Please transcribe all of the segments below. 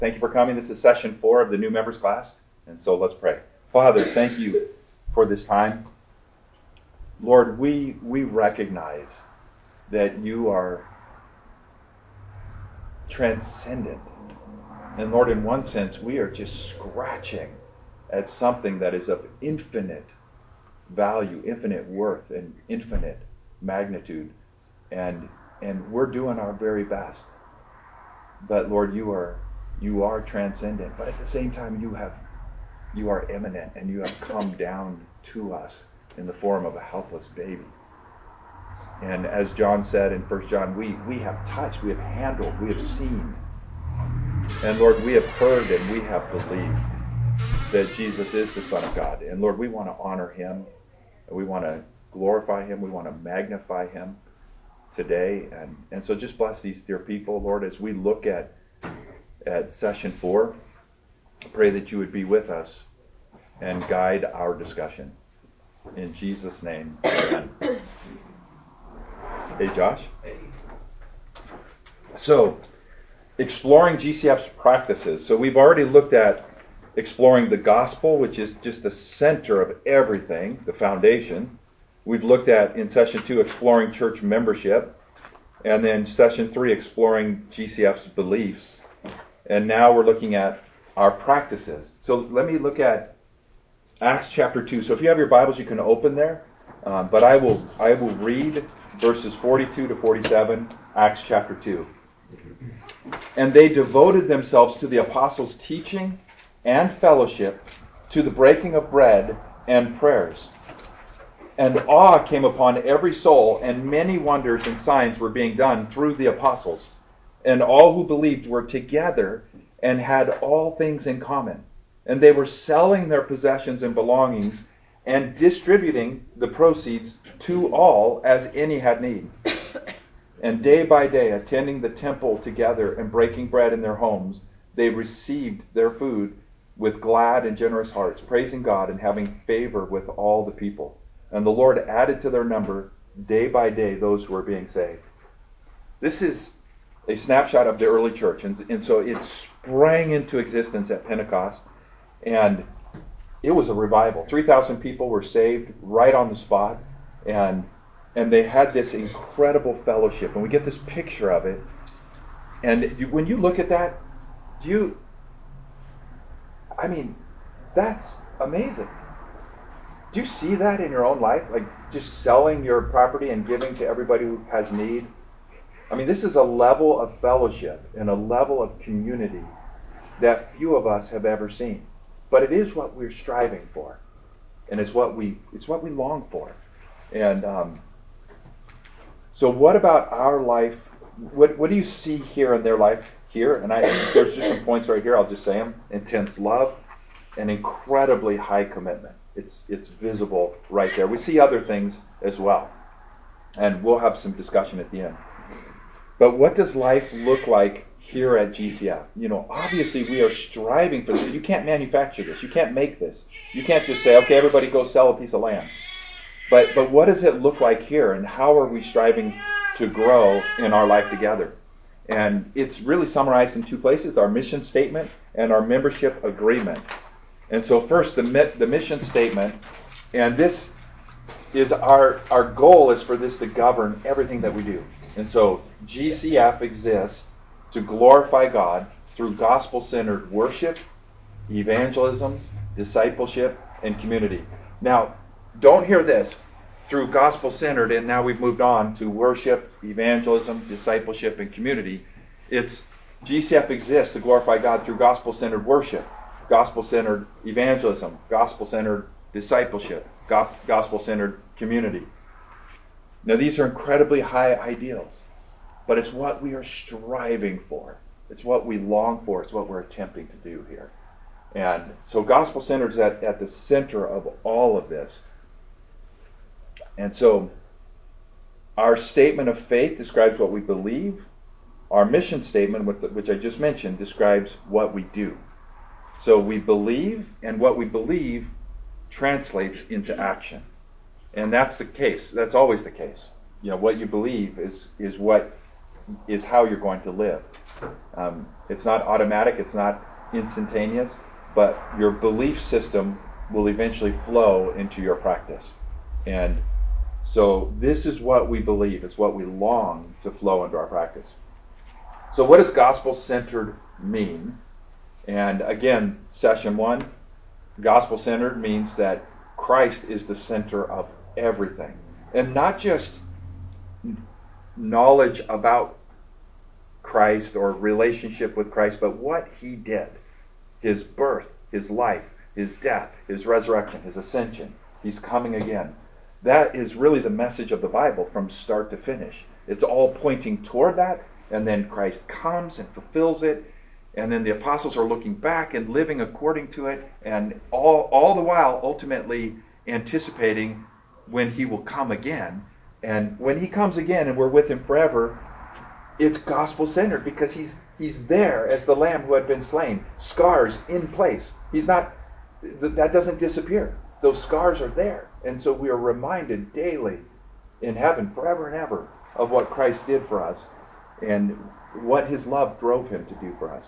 Thank you for coming. This is session 4 of the new members class. And so let's pray. Father, thank you for this time. Lord, we recognize that you are transcendent. And Lord, in one sense, we are just scratching at something that is of infinite value, infinite worth, and infinite magnitude. And we're doing our very best. But Lord, you are transcendent. But at the same time, you are immanent, and you have come down to us in the form of a helpless baby. And as John said in 1 John, we have touched, we have handled, we have seen. And Lord, we have heard and we have believed that Jesus is the Son of God. And Lord, we want to honor him. We want to glorify him. We want to magnify him today. And so just bless these dear people, Lord, as we look at session 4. I pray that you would be with us and guide our discussion. In Jesus' name, amen. Hey, Josh. So, exploring GCF's practices. So we've already looked at exploring the gospel, which is just the center of everything, the foundation. We've looked at, in session 2, exploring church membership. And then session 3, exploring GCF's beliefs. And now we're looking at our practices. So let me look at Acts chapter 2. So if you have your Bibles, you can open there. But I will read verses 42 to 47, Acts chapter 2. And they devoted themselves to the apostles' teaching and fellowship, to the breaking of bread and prayers. And awe came upon every soul, and many wonders and signs were being done through the apostles. And all who believed were together and had all things in common. And they were selling their possessions and belongings and distributing the proceeds to all as any had need. And day by day, attending the temple together and breaking bread in their homes, they received their food with glad and generous hearts, praising God and having favor with all the people. And the Lord added to their number day by day those who were being saved. This is a snapshot of the early church. And so it sprang into existence at Pentecost. And it was a revival. 3,000 people were saved right on the spot. And they had this incredible fellowship. And we get this picture of it. And when you look at that, that's amazing. Do you see that in your own life? Like just selling your property and giving to everybody who has need? I mean, this is a level of fellowship and a level of community that few of us have ever seen. But it is what we're striving for. And it's what we long for. And so what about our life? What do you see here in their life here? And there's just some points right here. I'll just say them. Intense love and incredibly high commitment. It's visible right there. We see other things as well. And we'll have some discussion at the end. But what does life look like here at GCF? Obviously we are striving for this. You can't manufacture this. You can't make this. You can't just say, okay, everybody go sell a piece of land. But what does it look like here? And how are we striving to grow in our life together? And it's really summarized in 2 places, our mission statement and our membership agreement. And so first, the mission statement, and this is our goal is for this to govern everything that we do. And so GCF exists to glorify God through gospel-centered worship, evangelism, discipleship, and community. Now, don't hear this, through gospel-centered, and now we've moved on to worship, evangelism, discipleship, and community. It's GCF exists to glorify God through gospel-centered worship, gospel-centered evangelism, gospel-centered discipleship, gospel-centered community. Now, these are incredibly high ideals, but it's what we are striving for. It's what we long for. It's what we're attempting to do here. And so gospel-centered is at the center of all of this. And so our statement of faith describes what we believe. Our mission statement, which I just mentioned, describes what we do. So we believe, and what we believe translates into action. And that's the case. That's always the case. What you believe is what is how you're going to live. It's not automatic, it's not instantaneous, but your belief system will eventually flow into your practice. And so this is what we believe. It's what we long to flow into our practice. So what does gospel-centered mean? And again, session 1, gospel-centered means that Christ is the center of everything. And not just knowledge about Christ or relationship with Christ, but what he did. His birth, his life, his death, his resurrection, his ascension. He's coming again. That is really the message of the Bible from start to finish. It's all pointing toward that, and then Christ comes and fulfills it, and then the apostles are looking back and living according to it, and all the while ultimately anticipating when he will come again. And when he comes again and we're with him forever, it's gospel-centered because he's there as the lamb who had been slain, scars in place. That doesn't disappear. Those scars are there. And so we are reminded daily in heaven, forever and ever, of what Christ did for us and what his love drove him to do for us.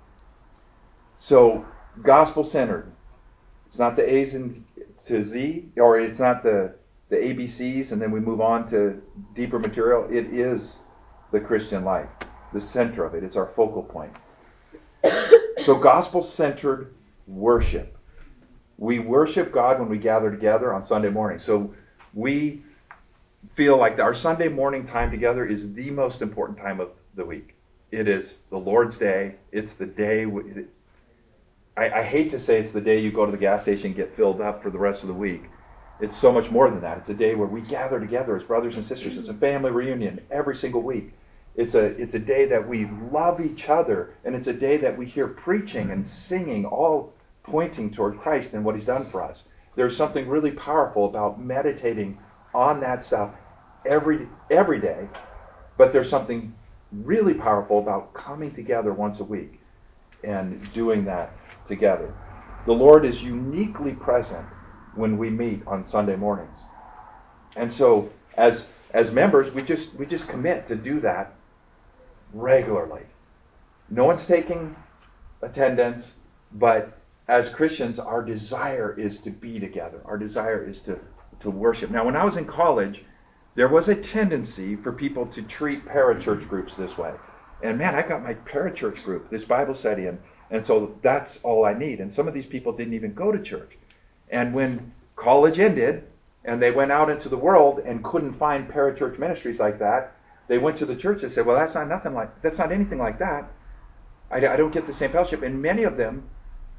So, gospel-centered. It's not the A's to Z, or it's not the ABCs, and then we move on to deeper material. It is the Christian life, the center of it. It's our focal point. So, gospel-centered worship. We worship God when we gather together on Sunday morning. So we feel like our Sunday morning time together is the most important time of the week. It is the Lord's Day. It's the day. I hate to say it's the day you go to the gas station and get filled up for the rest of the week. It's so much more than that. It's a day where we gather together as brothers and sisters. It's a family reunion every single week. It's a day that we love each other, and it's a day that we hear preaching and singing, all pointing toward Christ and what he's done for us. There's something really powerful about meditating on that stuff every day, but there's something really powerful about coming together once a week and doing that together. The Lord is uniquely present when we meet on Sunday mornings. And so as members, we just commit to do that regularly. No one's taking attendance, but as Christians, our desire is to be together. Our desire is to worship. Now, when I was in college, there was a tendency for people to treat parachurch groups this way. And man, I got my parachurch group, this Bible study, and so that's all I need. And some of these people didn't even go to church. And when college ended and they went out into the world and couldn't find parachurch ministries like that, they went to the church and said, well, that's not anything like that. I don't get the same fellowship. And many of them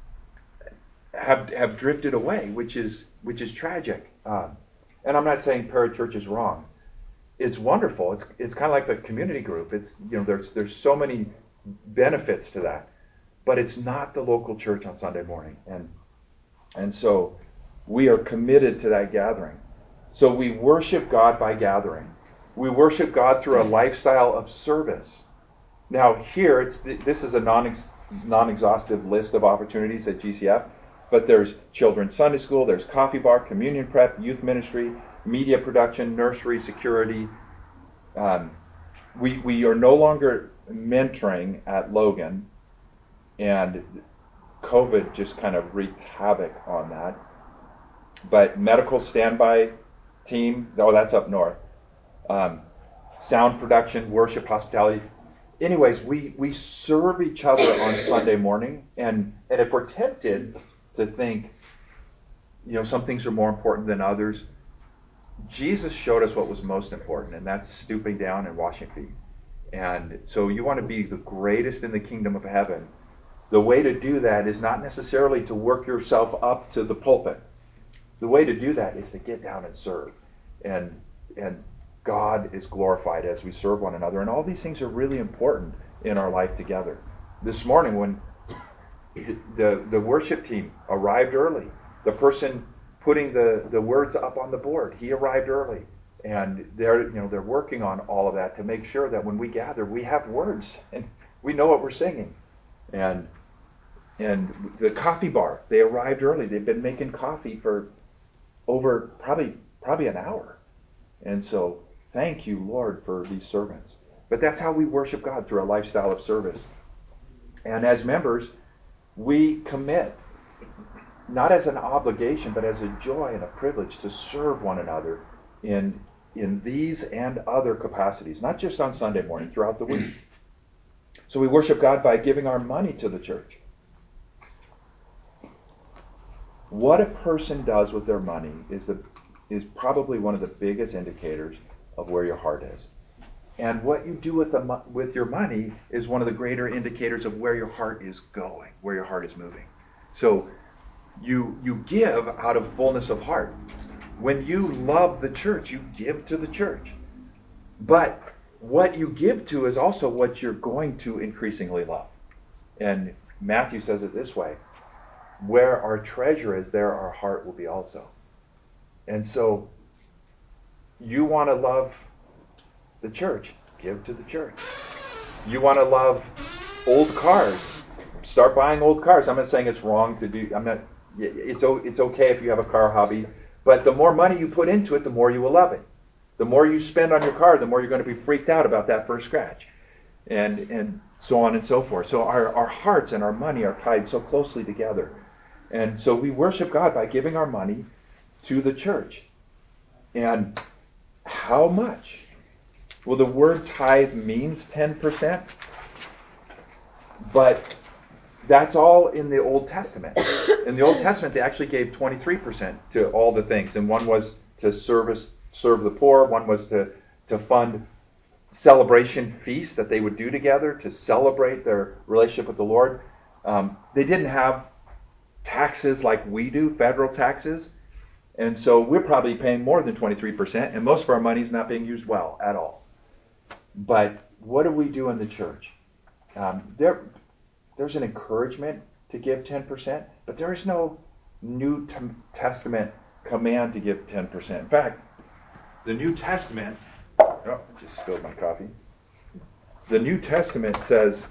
have drifted away, which is tragic. And I'm not saying parachurch is wrong. It's wonderful. It's kind of like the community group. It's there's so many benefits to that, but it's not the local church on Sunday morning. And so we are committed to that gathering. So we worship God by gathering. We worship God through a lifestyle of service. Now here this is a non-exhaustive list of opportunities at GCF. But there's children's Sunday school, there's coffee bar, communion prep, youth ministry, media production, nursery, security. We are no longer mentoring at Logan, and COVID just kind of wreaked havoc on that. But medical standby team, that's up north. Sound production, worship, hospitality. Anyways, we serve each other on Sunday morning, and if we're tempted to think, some things are more important than others, Jesus showed us what was most important, and that's stooping down and washing feet. And so you want to be the greatest in the kingdom of heaven. The way to do that is not necessarily to work yourself up to the pulpit. The way to do that is to get down and serve. And God is glorified as we serve one another. And all these things are really important in our life together. This morning when the worship team arrived early, the person putting the words up on the board, he arrived early. And they're working on all of that to make sure that when we gather, we have words and we know what we're singing. And the coffee bar, they arrived early. They've been making coffee for over probably an hour. And so thank you, Lord, for these servants. But that's how we worship God, through a lifestyle of service. And as members, we commit, not as an obligation, but as a joy and a privilege to serve one another in these and other capacities, not just on Sunday morning, throughout the week. So we worship God by giving our money to the church. What a person does with their money is probably one of the biggest indicators of where your heart is. And what you do with your money is one of the greater indicators of where your heart is going, where your heart is moving. So you give out of fullness of heart. When you love the church, you give to the church. But what you give to is also what you're going to increasingly love. And Matthew says it this way: where our treasure is, there our heart will be also. And so you want to love the church, give to the church. You want to love old cars, start buying old cars. I'm not saying it's wrong to do. It's okay if you have a car hobby, but the more money you put into it, the more you will love it. The more you spend on your car, the more you're going to be freaked out about that first scratch, and so on and so forth. So our hearts and our money are tied so closely together, and so we worship God by giving our money to the church. And how much? Well, the word tithe means 10%, but that's all in the Old Testament. In the Old Testament, they actually gave 23% to all the things, and one was to serve the poor, one was to fund celebration feasts that they would do together to celebrate their relationship with the Lord. They didn't have taxes like we do, federal taxes, and so we're probably paying more than 23%, and most of our money is not being used well at all. But what do we do in the church? There's an encouragement to give 10%, but there is no New Testament command to give 10%. In fact, the New Testament, just spilled my coffee. The New Testament says,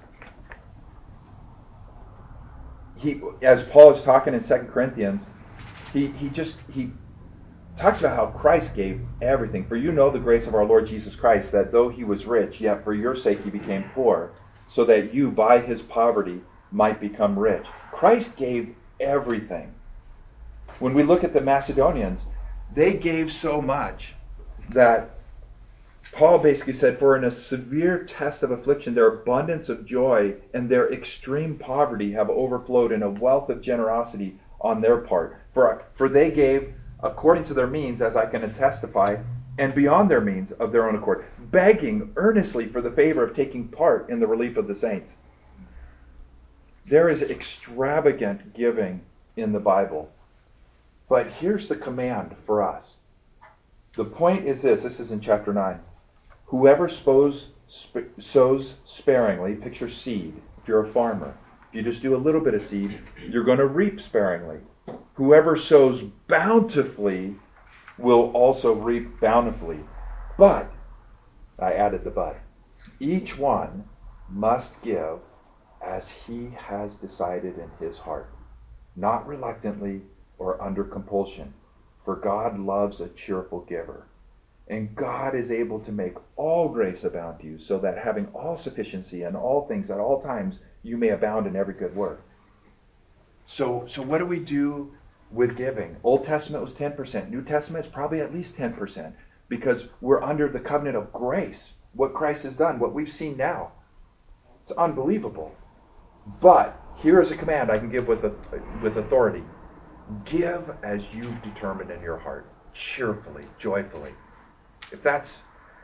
as Paul is talking in 2 Corinthians, he talks about how Christ gave everything. For you know the grace of our Lord Jesus Christ, that though he was rich, yet for your sake he became poor, so that you by his poverty might become rich. Christ gave everything. When we look at the Macedonians, they gave so much that Paul basically said, for in a severe test of affliction, their abundance of joy and their extreme poverty have overflowed in a wealth of generosity on their part. For they gave according to their means, as I can testify, and beyond their means of their own accord, begging earnestly for the favor of taking part in the relief of the saints. There is extravagant giving in the Bible. But here's the command for us. The point is this is in chapter 9. Whoever sows sparingly, picture seed. If you're a farmer, if you just do a little bit of seed, you're going to reap sparingly. Whoever sows bountifully will also reap bountifully. But, I added the but, each one must give as he has decided in his heart, not reluctantly or under compulsion, for God loves a cheerful giver. And God is able to make all grace abound to you, so that having all sufficiency in all things at all times, you may abound in every good work. So what do we do with giving? Old Testament was 10%. New Testament is probably at least 10%, because we're under the covenant of grace. What Christ has done, what we've seen now. It's unbelievable. But here is a command I can give with authority. Give as you've determined in your heart, cheerfully, joyfully. If that's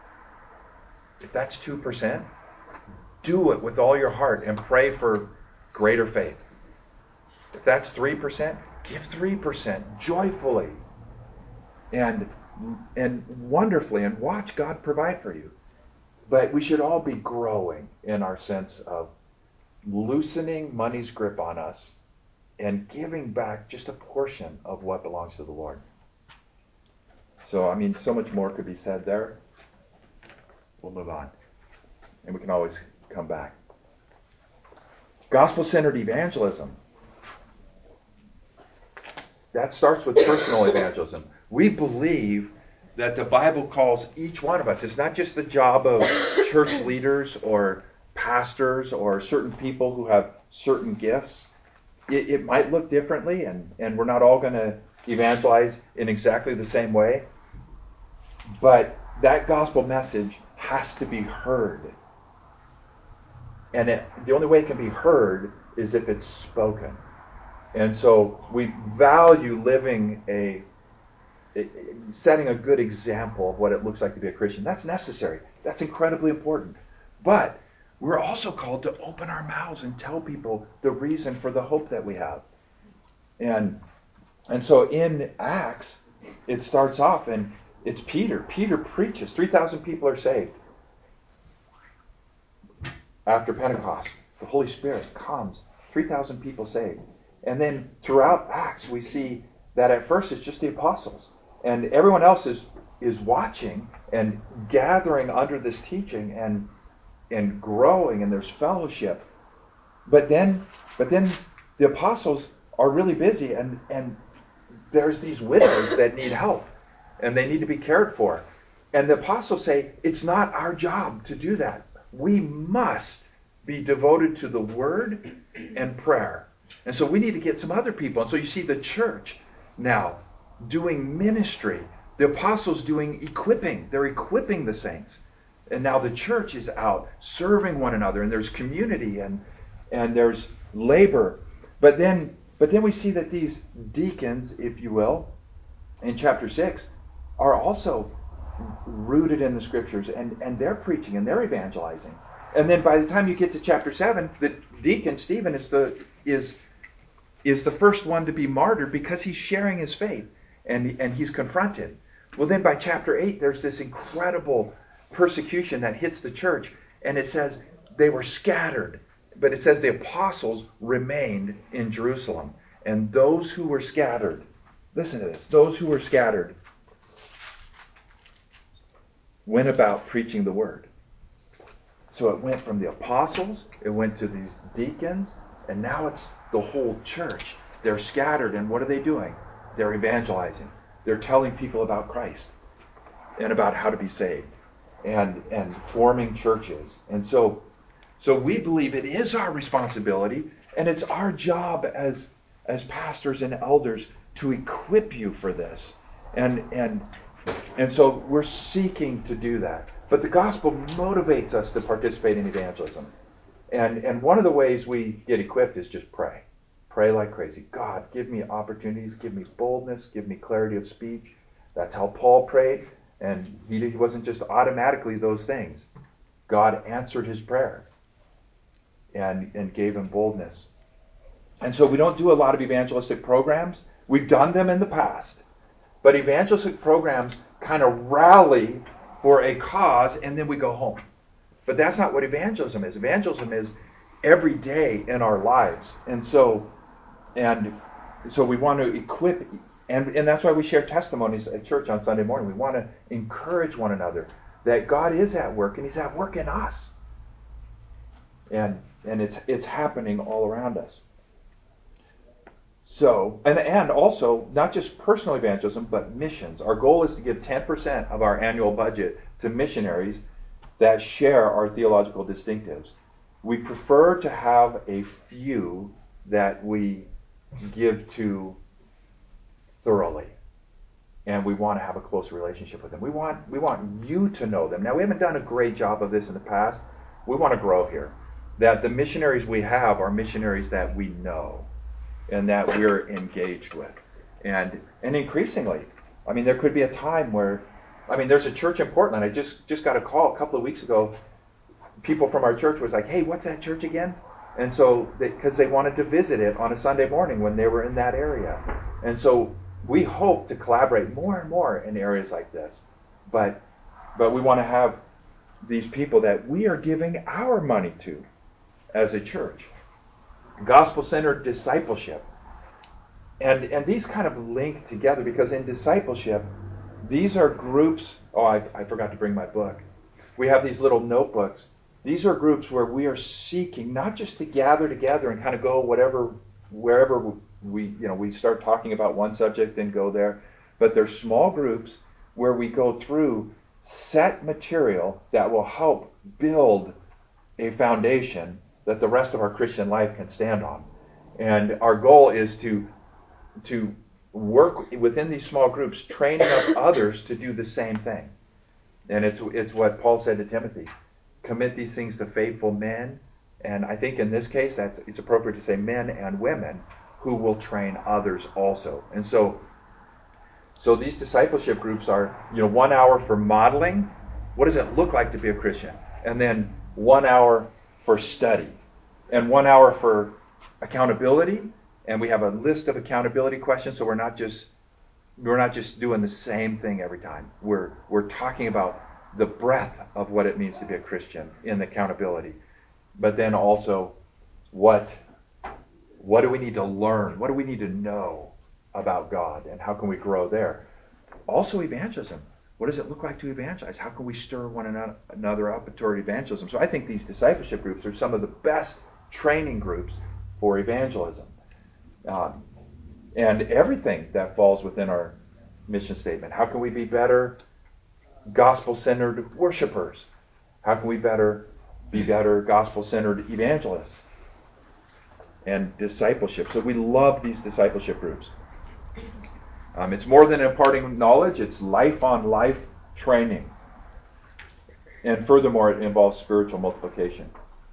2%, do it with all your heart and pray for greater faith. If that's 3%, give 3% joyfully and wonderfully, and watch God provide for you. But we should all be growing in our sense of loosening money's grip on us and giving back just a portion of what belongs to the Lord. So, so much more could be said there. We'll move on. And we can always come back. Gospel-centered evangelism. That starts with personal evangelism. We believe that the Bible calls each one of us. It's not just the job of church leaders or pastors or certain people who have certain gifts. It might look differently, and we're not all going to evangelize in exactly the same way. But that gospel message has to be heard. And the only way it can be heard is if it's spoken. And so we value setting a good example of what it looks like to be a Christian. That's necessary. That's incredibly important. But we're also called to open our mouths and tell people the reason for the hope that we have. And so in Acts, it starts off and it's Peter. Peter preaches. 3,000 people are saved. After Pentecost, the Holy Spirit comes. 3,000 people saved. And then throughout Acts, we see that at first it's just the apostles. And everyone else is watching and gathering under this teaching and growing, and there's fellowship. But then the apostles are really busy, and there's these widows that need help, and they need to be cared for. And the apostles say, it's not our job to do that. We must be devoted to the word and prayer. And so we need to get some other people. And so you see the church now doing ministry. The apostles doing equipping. They're equipping the saints. And now the church is out serving one another. And there's community and there's labor. But then we see that these deacons, if you will, in chapter 6, are also rooted in the scriptures. And they're preaching and they're evangelizing. And then by the time you get to chapter 7, the deacon, Stephen, is the first one to be martyred because he's sharing his faith and he's confronted. Well, then by chapter 8, there's this incredible persecution that hits the church. And it says they were scattered. But it says the apostles remained in Jerusalem. And those who were scattered, listen to this, those who were scattered went about preaching the word. So it went from the apostles, it went to these deacons, and now it's the whole church. They're scattered, and what are they doing? They're evangelizing. They're telling people about Christ and about how to be saved and forming churches. And so we believe it is our responsibility, and it's our job as pastors and elders to equip you for this. And so we're seeking to do that. But the gospel motivates us to participate in evangelism. And one of the ways we get equipped is just pray. Pray like crazy. God, give me opportunities, give me boldness, give me clarity of speech. That's how Paul prayed. And he wasn't just automatically those things. God answered his prayer and gave him boldness. And so we don't do a lot of evangelistic programs. We've done them in the past. But evangelistic programs kind of rally for a cause, and then we go home. But that's not what evangelism is. Evangelism is every day in our lives. And so we want to equip, and that's why we share testimonies at church on Sunday morning. We want to encourage one another that God is at work, and he's at work in us. And it's happening all around us. So, and also, not just personal evangelism, but missions. Our goal is to give 10% of our annual budget to missionaries that share our theological distinctives. We prefer to have a few that we give to thoroughly. And we want to have a close relationship with them. We want you to know them. Now, we haven't done a great job of this in the past. We want to grow here. That the missionaries we have are missionaries that we know and that we're engaged with. And increasingly, I mean, there could be a time where, I mean, there's a church in Portland. I just got a call a couple of weeks ago. People from our church was like, hey, what's that church again? And so, because they wanted to visit it on a Sunday morning when they were in that area. And so we hope to collaborate more and more in areas like this. But we want to have these people that we are giving our money to as a church. Gospel-centered discipleship. And these kind of link together because in discipleship, these are groups. Oh, I forgot to bring my book. We have these little notebooks. These are groups where we are seeking not just to gather together and kind of go wherever we start talking about one subject and go there, but they're small groups where we go through set material that will help build a foundation that the rest of our Christian life can stand on. And our goal is to work within these small groups, training up others to do the same thing. And it's what Paul said to Timothy: commit these things to faithful men. And I think in this case, it's appropriate to say men and women who will train others also. And so these discipleship groups are, 1 hour for modeling. What does it look like to be a Christian? And then 1 hour for study, and 1 hour for accountability. And we have a list of accountability questions, so we're not just doing the same thing every time. We're talking about the breadth of what it means to be a Christian in accountability. But then also, what do we need to learn? What do we need to know about God, and how can we grow there? Also, evangelism. What does it look like to evangelize? How can we stir one another up toward evangelism? So I think these discipleship groups are some of the best training groups for evangelism. And everything that falls within our mission statement. How can we be better gospel-centered worshipers? How can we be better gospel-centered evangelists? And discipleship. So we love these discipleship groups. It's more than imparting knowledge, it's life-on-life training. And furthermore, it involves spiritual multiplication.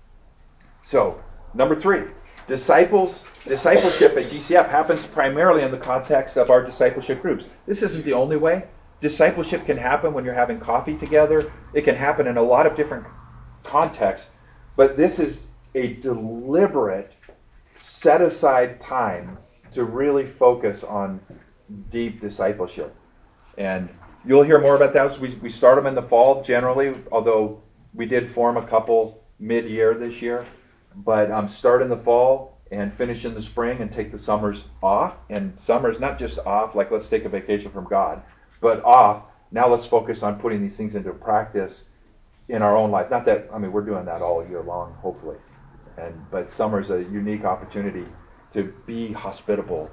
So, number 3, discipleship at GCF happens primarily in the context of our discipleship groups. This isn't the only way. Discipleship can happen when you're having coffee together. It can happen in a lot of different contexts. But this is a deliberate, set-aside time to really focus on deep discipleship. And you'll hear more about that. We start them in the fall generally, although we did form a couple mid-year this year. But start in the fall and finish in the spring and take the summers off. And summers not just off, like let's take a vacation from God, but off. Now let's focus on putting these things into practice in our own life. Not that, we're doing that all year long, hopefully. But summer's a unique opportunity to be hospitable.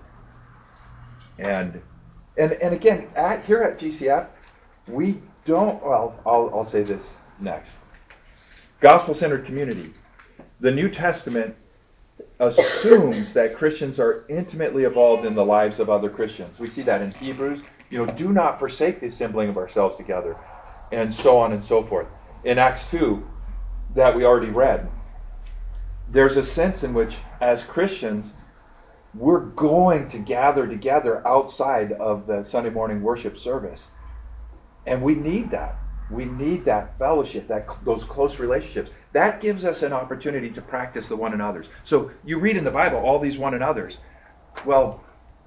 And again, here at GCF, we don't, I'll say this next. Gospel-centered community. The New Testament assumes that Christians are intimately involved in the lives of other Christians. We see that in Hebrews. Do not forsake the assembling of ourselves together, and so on and so forth. In Acts 2, that we already read, there's a sense in which, as Christians, we're going to gather together outside of the Sunday morning worship service. And we need that. We need that fellowship, those close relationships. That gives us an opportunity to practice the one another's. So you read in the Bible all these one another's. Well,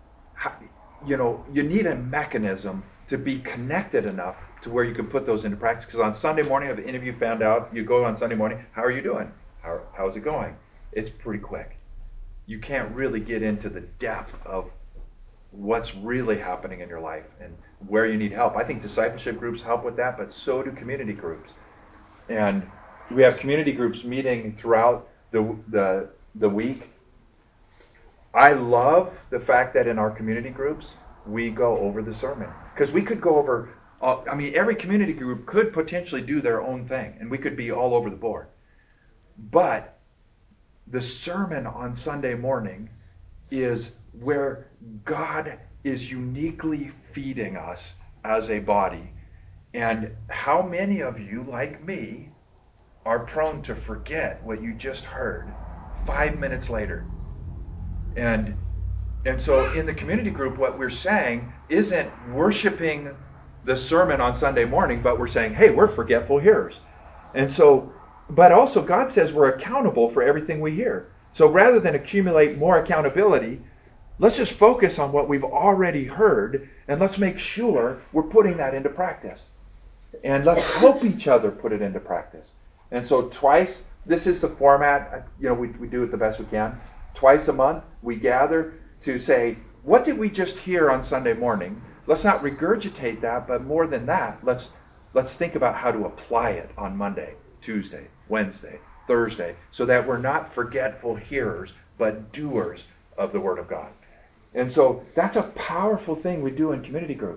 you need a mechanism to be connected enough to where you can put those into practice. Because on Sunday morning, if any of you found out, you go on Sunday morning, how are you doing? How's it going? It's pretty quick. You can't really get into the depth of what's really happening in your life and where you need help. I think discipleship groups help with that, but so do community groups. And we have community groups meeting throughout the week. I love the fact that in our community groups, we go over the sermon. Because we could go over, every community group could potentially do their own thing, and we could be all over the board. But the sermon on Sunday morning is where God is uniquely feeding us as a body. And how many of you, like me, are prone to forget what you just heard 5 minutes later? And so in the community group, what we're saying isn't worshiping the sermon on Sunday morning, but we're saying, hey, we're forgetful hearers. And so, but also God says we're accountable for everything we hear. So rather than accumulate more accountability, let's just focus on what we've already heard, and let's make sure we're putting that into practice. And let's help each other put it into practice. And so twice, this is the format, we do it the best we can. Twice a month, we gather to say, what did we just hear on Sunday morning? Let's not regurgitate that, but more than that, let's think about how to apply it on Monday, Tuesday, Wednesday, Thursday, so that we're not forgetful hearers, but doers of the Word of God. And so that's a powerful thing we do in community groups.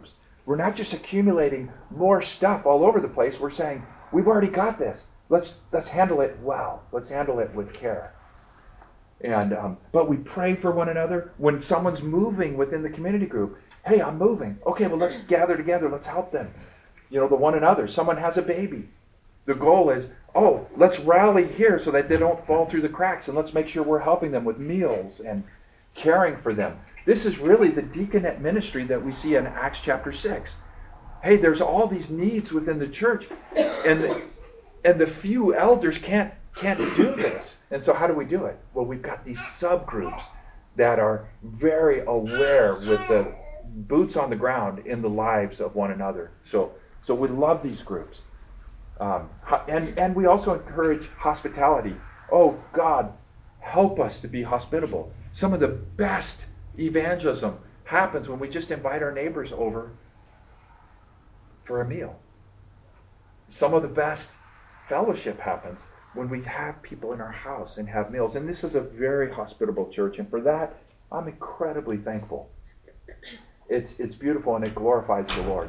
We're not just accumulating more stuff all over the place. We're saying, we've already got this. Let's handle it well. Let's handle it with care. And but we pray for one another. When someone's moving within the community group, hey, I'm moving. Okay, well, let's gather together. Let's help them. The one another. Someone has a baby. The goal is, let's rally here so that they don't fall through the cracks, and let's make sure we're helping them with meals and caring for them. This is really the deaconate ministry that we see in Acts chapter 6. Hey, there's all these needs within the church, and the few elders can't do this. And so how do we do it? Well, we've got these subgroups that are very aware with the boots on the ground in the lives of one another. So we love these groups. And we also encourage hospitality. Oh, God, help us to be hospitable. Some of the best evangelism happens when we just invite our neighbors over for a meal. Some of the best fellowship happens when we have people in our house and have meals. And this is a very hospitable church, and for that, I'm incredibly thankful. It's beautiful, and it glorifies the Lord.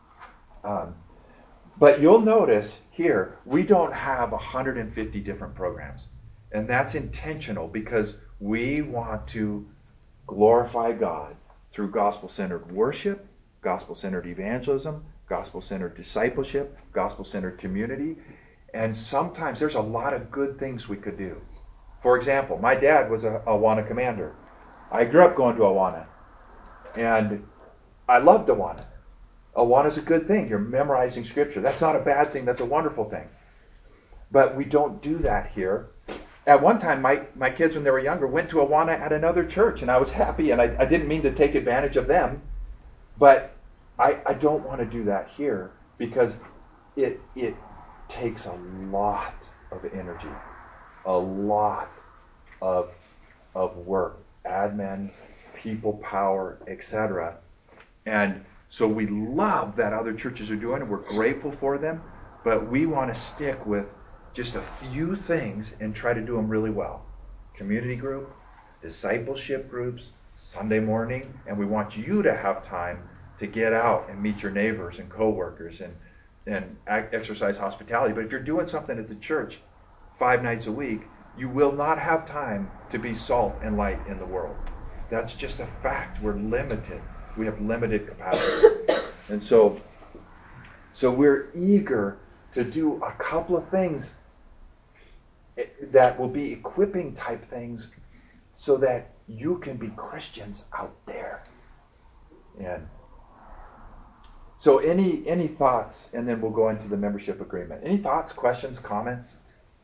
But you'll notice here, we don't have 150 different programs. And that's intentional because we want to glorify God through gospel-centered worship, gospel-centered evangelism, gospel-centered discipleship, gospel-centered community. And sometimes there's a lot of good things we could do. For example, my dad was a Awana commander. I grew up going to Awana. And I loved Awana. Awana's a good thing. You're memorizing scripture. That's not a bad thing. That's a wonderful thing. But we don't do that here. At one time, my kids, when they were younger, went to Awana at another church, and I was happy, and I didn't mean to take advantage of them. But I don't want to do that here because it takes a lot of energy, a lot of work, admin, people power, etc. And so we love that other churches are doing it. We're grateful for them, but we want to stick with just a few things and try to do them really well. Community group, discipleship groups, Sunday morning, and we want you to have time to get out and meet your neighbors and coworkers and exercise hospitality. But if you're doing something at the church 5 nights a week, you will not have time to be salt and light in the world. That's just a fact. We're limited. We have limited capacity. And so we're eager to do a couple of things that will be equipping type things so that you can be Christians out there. And so any thoughts, and then we'll go into the membership agreement. Any thoughts, questions, comments?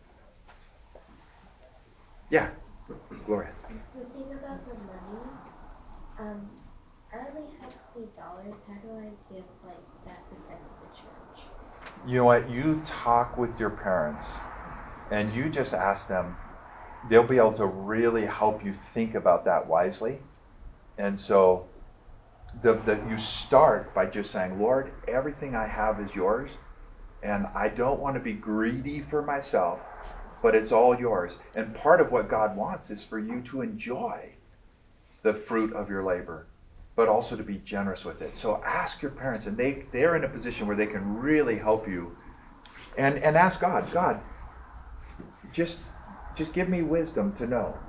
Yeah, Gloria. The thing about the money, I only have $3. How do I give that percent to the church? You know what? You talk with your parents, and you just ask them. They'll be able to really help you think about that wisely. And so you start by just saying, Lord, everything I have is yours, and I don't want to be greedy for myself, but it's all yours. And part of what God wants is for you to enjoy the fruit of your labor, but also to be generous with it. So ask your parents, and they're in a position where they can really help you. And ask God, just give me wisdom to know.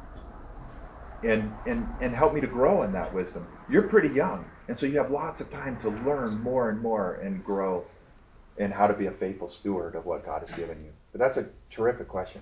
And help me to grow in that wisdom. You're pretty young, and so you have lots of time to learn more and more and grow in how to be a faithful steward of what God has given you. But that's a terrific question.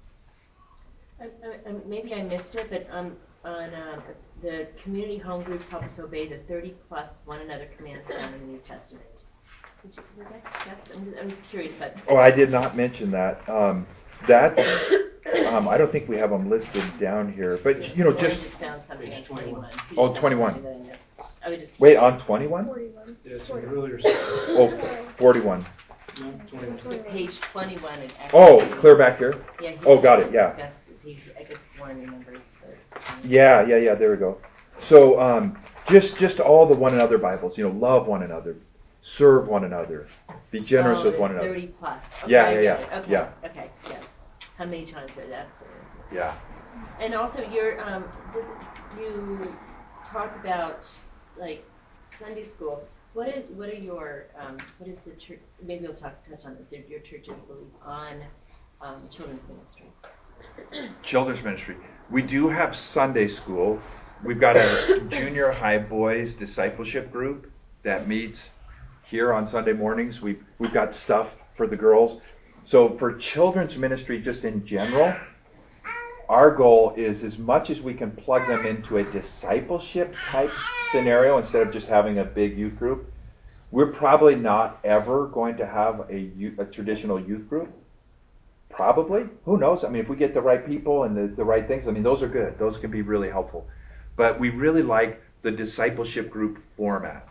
Maybe I missed it, but on the community home groups help us obey the 30 plus one another commands found in the New Testament. Was that discussed? I was curious about that. Oh, I did not mention that. That's I don't think we have them listed down here, but just found something on 21. Oh, 21. I would just Wait, on 21? 41. Yeah, it's an earlier section. Oh, 41. No, 21. Page 21. Oh, clear back here? Yeah. Got it, yeah. I guess Warren remembers. Yeah, there we go. So just all the one another Bibles, love one another, serve one another, be generous with one another. 30 plus. Okay, Yeah. Okay, yeah. How many times are that? Yeah. And also, you talked about Sunday school. What are your what is the church? Maybe we'll touch on this. Your church's belief on children's ministry. Children's ministry. We do have Sunday school. We've got a junior high boys discipleship group that meets here on Sunday mornings. We've got stuff for the girls. So for children's ministry, just in general, our goal is as much as we can plug them into a discipleship type scenario instead of just having a big youth group. We're probably not ever going to have a traditional youth group. Probably. Who knows? I mean, if we get the right people and the right things, I mean, those are good. Those can be really helpful. But we really like the discipleship group format.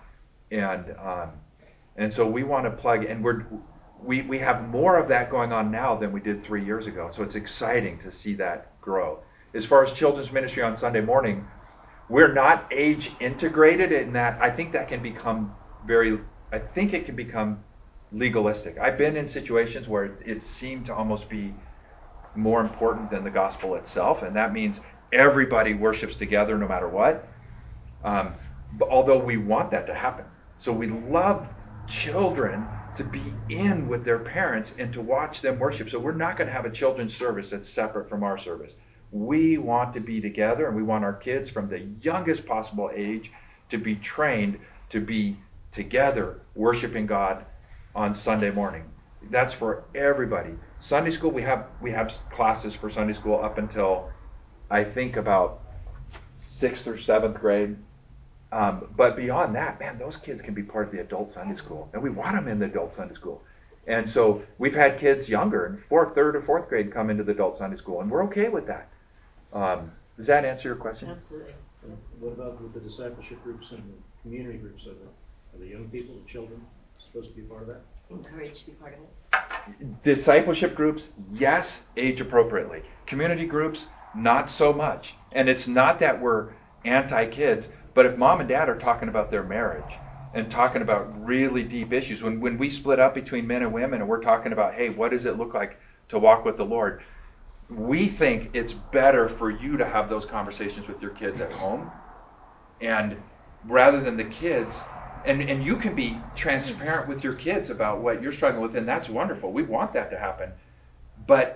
And so we want to plug, and we have more of that going on now than we did 3 years ago. So it's exciting to see that grow. As far as children's ministry on Sunday morning, we're not age integrated in that. I think that can become legalistic. I've been in situations where it seemed to almost be more important than the gospel itself, and that means everybody worships together no matter what. But although we want that to happen. So we love children to be in with their parents and to watch them worship. So we're not going to have a children's service that's separate from our service. We want to be together, and we want our kids from the youngest possible age to be trained to be together worshiping God on Sunday morning. That's for everybody. Sunday school, we have classes for Sunday school up until I think about 6th or 7th grade. But beyond that, man, those kids can be part of the adult Sunday school, and we want them in the adult Sunday school. And so we've had kids younger in 3rd or 4th grade come into the adult Sunday school, and we're okay with that. Does that answer your question? Absolutely. What about with the discipleship groups and the community groups? Are the young people, the children, supposed to be part of that? Encouraged to be part of it. Discipleship groups, yes, age appropriately. Community groups, not so much. And it's not that we're anti-kids, but if mom and dad are talking about their marriage and talking about really deep issues, when we split up between men and women and we're talking about, hey, what does it look like to walk with the Lord? We think it's better for you to have those conversations with your kids at home, and rather than the kids, and you can be transparent with your kids about what you're struggling with, and that's wonderful. We want that to happen. But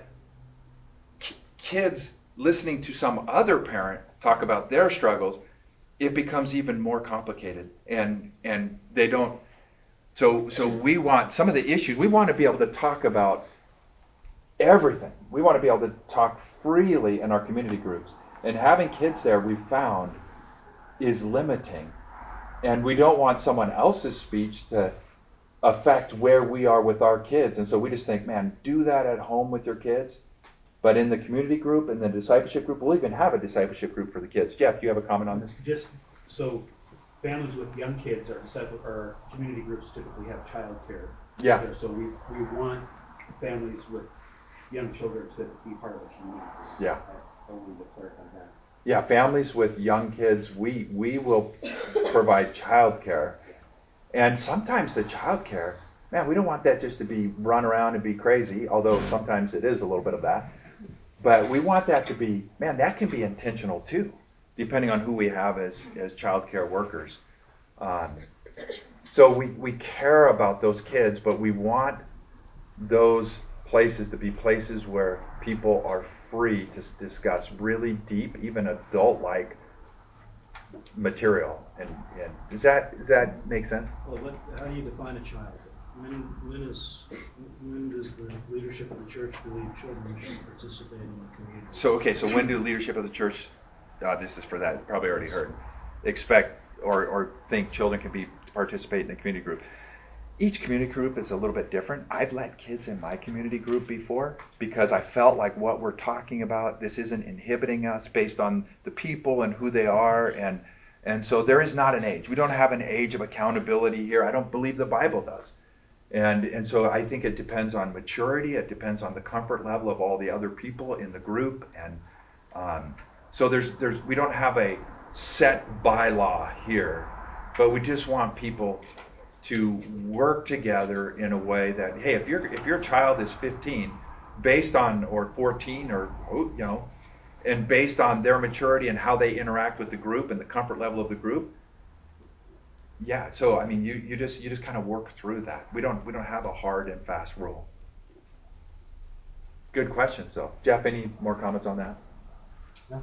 kids listening to some other parent talk about their struggles, it becomes even more complicated, and they don't. So we want some of the issues. We want to be able to talk about everything. We want to be able to talk freely in our community groups, and having kids there, we found, is limiting. And we don't want someone else's speech to affect where we are with our kids. And so we just think, man, do that at home with your kids. But in the community group and the discipleship group, we'll even have a discipleship group for the kids. Jeff, do you have a comment on this? Just so families with young kids, our community groups typically have child care. Yeah. So we want families with young children to be part of the community. Yeah. I wanted to clarify that. Yeah, families with young kids, we will provide child care. And sometimes the child care, man, we don't want that just to be run around and be crazy, although sometimes it is a little bit of that. But we want that to be, man, that can be intentional too, depending on who we have as child care workers. So we care about those kids, but we want those places to be places where people are free to discuss really deep, even adult-like material. And does that make sense? Well, how do you define a child? When does the leadership of the church believe children should participate in the community? So when do leadership of the church, this is for that, you probably already heard, expect or think children can participate in a community group? Each community group is a little bit different. I've let kids in my community group before because I felt like what we're talking about, this isn't inhibiting us based on the people and who they are. And so there is not an age. We don't have an age of accountability here. I don't believe the Bible does. And so I think it depends on maturity. It depends on the comfort level of all the other people in the group. And so we don't have a set bylaw here, but we just want people to work together in a way that, hey, if your child is 15, based on, or 14, or and based on their maturity and how they interact with the group and the comfort level of the group, yeah, so I mean, you just kind of work through that. We don't have a hard and fast rule. Good question. So, Jeff, any more comments on that? No.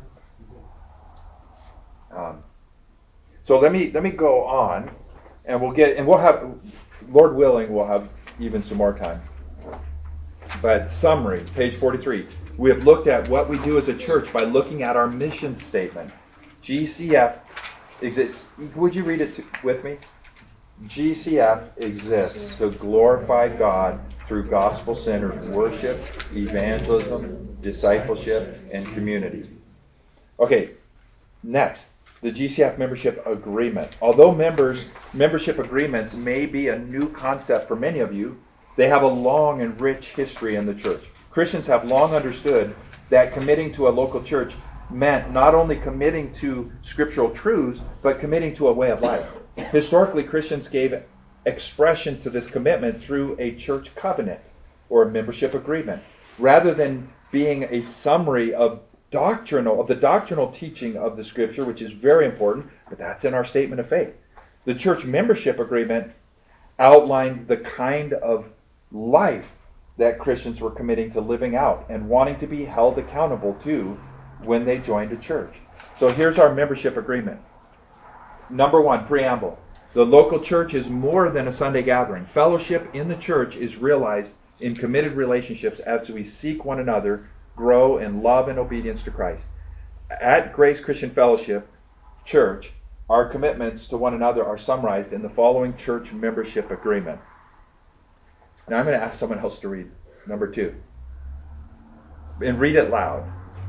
So let me go on, and we'll have, Lord willing, we'll have even some more time. But summary, page 43. We have looked at what we do as a church by looking at our mission statement. GCF exists. Would you read it with me? GCF exists to glorify God through gospel-centered worship, evangelism, discipleship, and community. Okay, next, the GCF membership agreement. Although membership agreements may be a new concept for many of you, they have a long and rich history in the church. Christians have long understood that committing to a local church meant not only committing to scriptural truths, but committing to a way of life. Historically, Christians gave expression to this commitment through a church covenant or a membership agreement, rather than being a summary of the doctrinal teaching of the Scripture, which is very important, but that's in our statement of faith. The church membership agreement outlined the kind of life that Christians were committing to living out and wanting to be held accountable to when they joined a church. So here's our membership agreement. Number 1, preamble. The local church is more than a Sunday gathering. Fellowship in the church is realized in committed relationships as we seek one another, grow in love and obedience to Christ. At Grace Christian Fellowship Church, our commitments to one another are summarized in the following church membership agreement. Now I'm going to ask someone else to read number 2. And read it loud.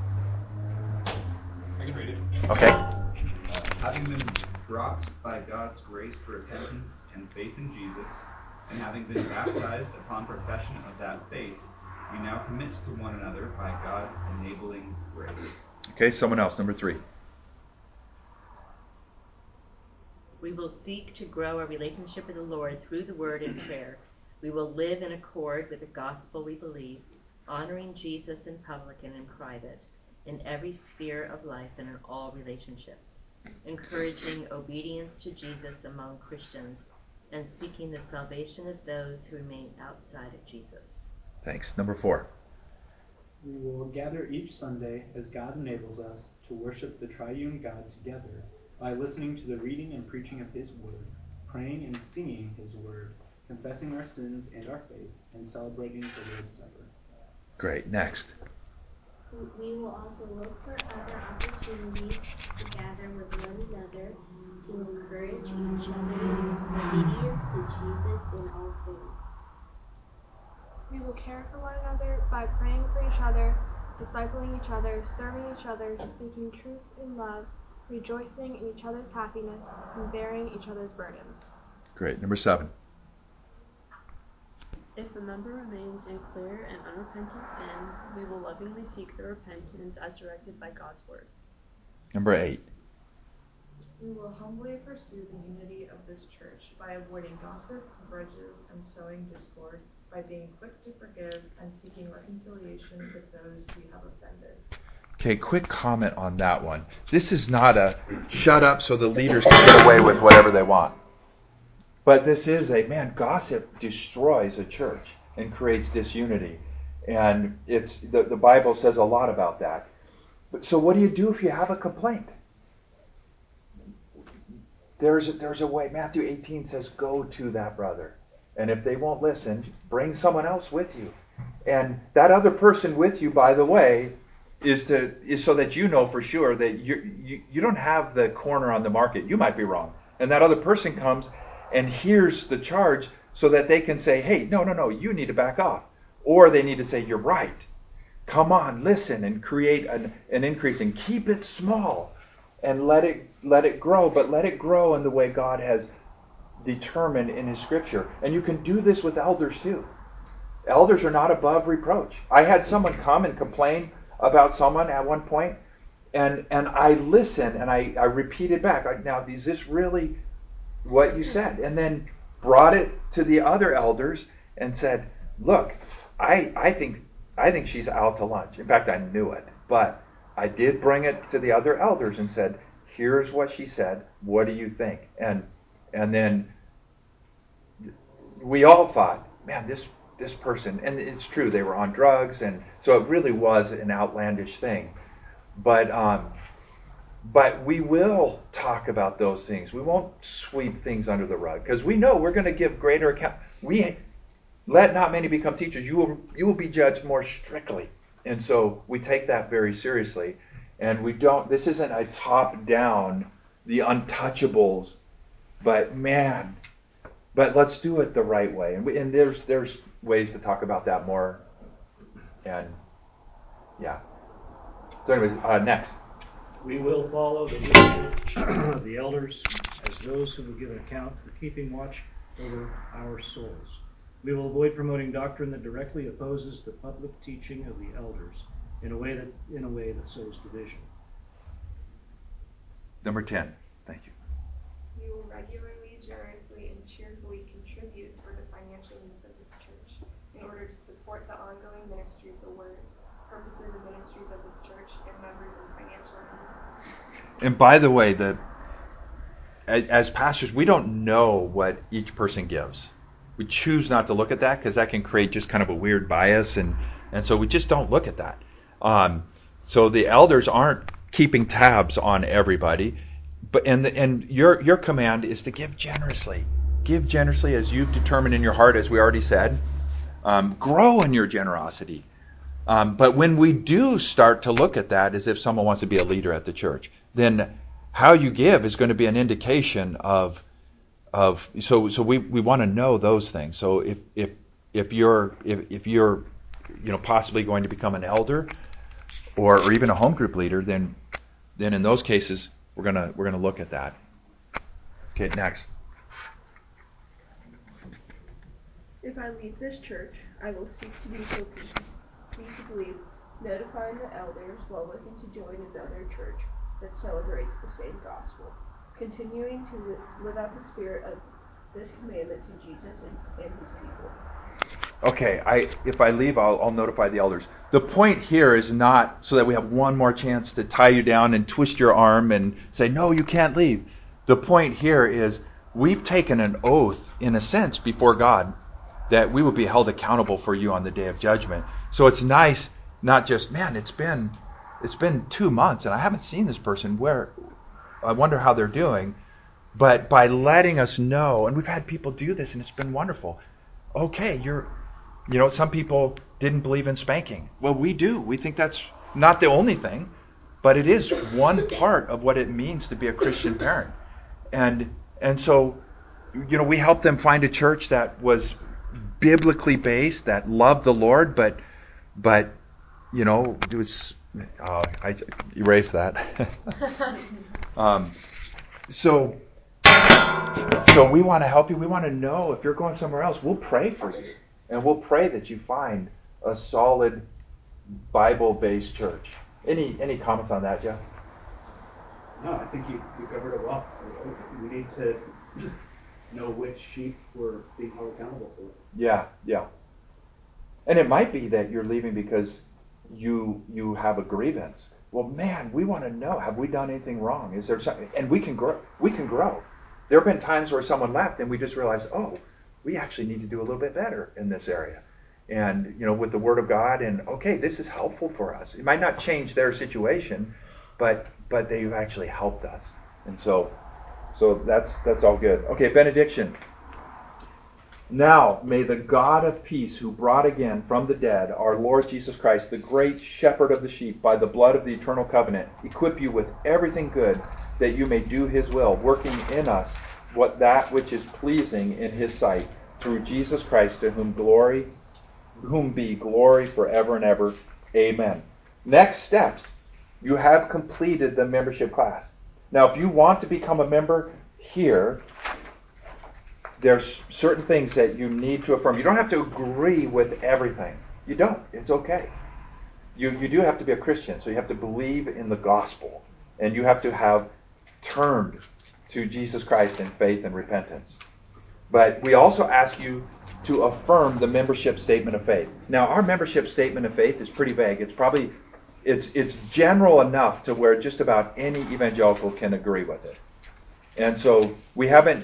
I can read it. Okay. Having been brought by God's grace to repentance and faith in Jesus, and having been baptized upon profession of that faith, we now commit to one another by God's enabling grace. Okay, someone else, number 3. We will seek to grow our relationship with the Lord through the Word and prayer. We will live in accord with the gospel we believe, honoring Jesus in public and in private, in every sphere of life and in all relationships, encouraging obedience to Jesus among Christians, and seeking the salvation of those who remain outside of Jesus. Thanks. Number 4. We will gather each Sunday as God enables us to worship the triune God together by listening to the reading and preaching of His Word, praying and singing His Word, confessing our sins and our faith, and celebrating the Lord's Supper. Great. Next. We will also look for other opportunities to gather with one another to encourage each other's obedience to Jesus in all things. We will care for one another by praying for each other, discipling each other, serving each other, speaking truth in love, rejoicing in each other's happiness, and bearing each other's burdens. Great. Number 7. If a member remains in clear and unrepentant sin, we will lovingly seek their repentance as directed by God's Word. Number 8. We will humbly pursue the unity of this church by avoiding gossip, grudges, and sowing discord, by being quick to forgive and seeking reconciliation with those we have offended. Okay, quick comment on that one. This is not a shut up so the leaders can get away with whatever they want. But this is gossip destroys a church and creates disunity. And it's the Bible says a lot about that. So what do you do if you have a complaint? There's a way. Matthew 18 says, go to that brother. And if they won't listen, bring someone else with you. And that other person with you, by the way, is so that you know for sure that you don't have the corner on the market. You might be wrong. And that other person comes and hears the charge so that they can say, hey, no, you need to back off. Or they need to say, you're right. Come on, listen, and create an increase, and keep it small and let it grow, but let it grow in the way God has determined in His Scripture. And you can do this with elders too. Elders are not above reproach. I had someone come and complain about someone at one point, and I listened and I repeated back, now, is this really what you said? And then brought it to the other elders and said, look, I think she's out to lunch. In fact, I knew it, but I did bring it to the other elders and said, here's what she said. What do you think? And And then we all thought, man, this person, and it's true, they were on drugs, and so it really was an outlandish thing. But we will talk about those things. We won't sweep things under the rug, because we know we're going to give greater account. Let not many become teachers. You will be judged more strictly. And so we take that very seriously. And we don't, this isn't a top-down, the untouchables, but let's do it the right way. And there's ways to talk about that more. And yeah. So anyways, next. We will follow the leadership of the elders as those who will give an account for keeping watch over our souls. We will avoid promoting doctrine that directly opposes the public teaching of the elders in a way that sows division. Number 10. Thank you. We will regularly, generously, and cheerfully contribute toward the financial needs of this church in order to support the ongoing ministry of the Word, purposes and ministries of this church, and members in financial need. And by the way, as pastors, we don't know what each person gives. We choose not to look at that because that can create just kind of a weird bias, and so we just don't look at that. So the elders aren't keeping tabs on everybody, but and your command is to give generously. Give generously as you've determined in your heart, as we already said. Grow in your generosity. But when we do start to look at that as if someone wants to be a leader at the church, then how you give is going to be an indication of so we want to know those things. So if you're possibly going to become an elder or even a home group leader, then in those cases we're gonna look at that. Okay, next. If I leave this church, I will seek to do so peaceably, notifying the elders while looking to join another church that celebrates the same gospel, continuing to live out the spirit of this commandment to Jesus and his people. Okay, if I leave, I'll notify the elders. The point here is not so that we have one more chance to tie you down and twist your arm and say, no, you can't leave. The point here is we've taken an oath, in a sense, before God that we will be held accountable for you on the day of judgment. So it's nice, not just, man, it's been 2 months and I haven't seen this person. Where I wonder how they're doing. But by letting us know, and we've had people do this and it's been wonderful. Okay, some people didn't believe in spanking. Well, we do. We think that's not the only thing, but it is one part of what it means to be a Christian parent. And so, we helped them find a church that was biblically based, that loved the Lord, but it was. I erased that. So we want to help you. We want to know if you're going somewhere else. We'll pray for you, and we'll pray that you find a solid Bible-based church. Any comments on that, Jeff? No, I think you covered it well. We need to know which sheep we're being held accountable for. Yeah. And it might be that you're leaving because you have a grievance. Well, man, we want to know, have we done anything wrong? Is there something? And we can grow. There have been times where someone left and we just realized, we actually need to do a little bit better in this area. And, with the Word of God, and okay, this is helpful for us. It might not change their situation, but they've actually helped us. And so that's all good. Okay, benediction. Now, may the God of peace, who brought again from the dead our Lord Jesus Christ, the great shepherd of the sheep, by the blood of the eternal covenant, equip you with everything good, that you may do his will, working in us that which is pleasing in his sight, through Jesus Christ, to whom be glory forever and ever. Amen. Next steps. You have completed the membership class. Now, if you want to become a member here, there's certain things that you need to affirm. You don't have to agree with everything. You don't. It's okay. You do have to be a Christian, so you have to believe in the gospel, and you have to have turned to Jesus Christ in faith and repentance. But we also ask you to affirm the membership statement of faith. Now, our membership statement of faith is pretty vague. It's general enough to where just about any evangelical can agree with it. And so we haven't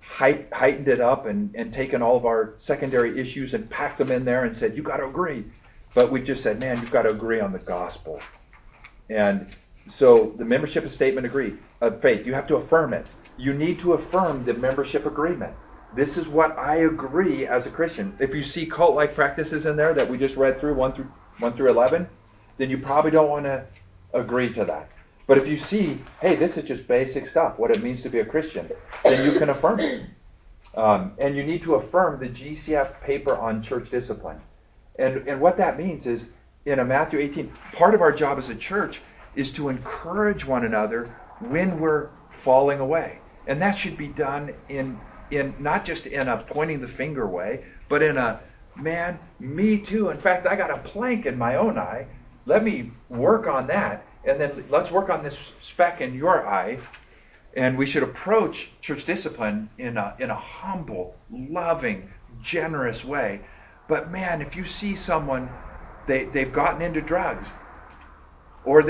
heightened it up and taken all of our secondary issues and packed them in there and said, you got to agree. But we just said, man, you've got to agree on the gospel. And so the membership statement of faith, you have to affirm it. You need to affirm the membership agreement. This is what I agree as a Christian. If you see cult-like practices in there that we just read through, 1 through 11, then you probably don't want to agree to that. But if you see, hey, this is just basic stuff, what it means to be a Christian, then you can affirm it. And you need to affirm the GCF paper on church discipline. And what that means is, in Matthew 18, part of our job as a church is to encourage one another when we're falling away. And that should be done in not just in a pointing the finger way, but in a, man, me too. In fact, I got a plank in my own eye. Let me work on that. And then let's work on this speck in your eye. And we should approach church discipline in a humble, loving, generous way. But man, if you see someone, they've gotten into drugs, or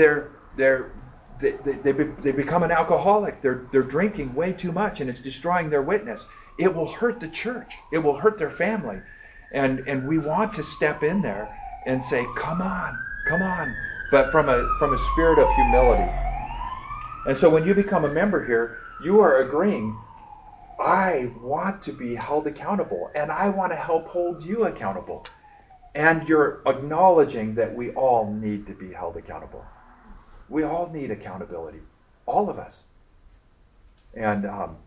they become an alcoholic, they're drinking way too much, and it's destroying their witness, it will hurt the church. It will hurt their family. And we want to step in there and say, come on, but from a spirit of humility. And so when you become a member here, you are agreeing, I want to be held accountable, and I want to help hold you accountable. And you're acknowledging that we all need to be held accountable. We all need accountability. All of us. And